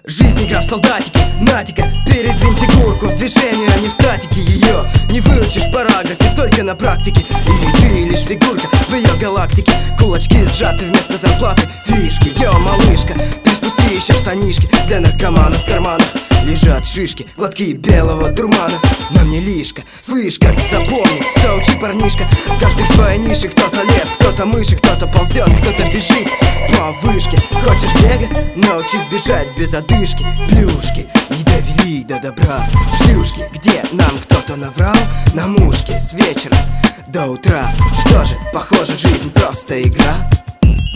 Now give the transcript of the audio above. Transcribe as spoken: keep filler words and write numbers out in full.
Жизнь игра в солдатики, натика, передвинь фигурку в движение, а не в статике. Ее не выучишь в параграфе, только на практике. И ты лишь фигурка в ее галактике. Кулачки сжаты вместо зарплаты, фишки. Йо, малышка, приспусти еще штанишки. Для наркоманов в карманах лежат шишки, глотки белого дурмана. На мне лишка, слышь, как запомни, заучи, парнишка. Каждый в своей нише, кто-то лев, кто-то мыши, кто-то ползет, кто-то бежит по вышке. Хочешь бегать? Научись бежать без одышки. Плюшки не довели до добра. Шлюшки, где нам кто-то наврал? На мушке с вечера до утра. Что же, похоже, жизнь просто игра.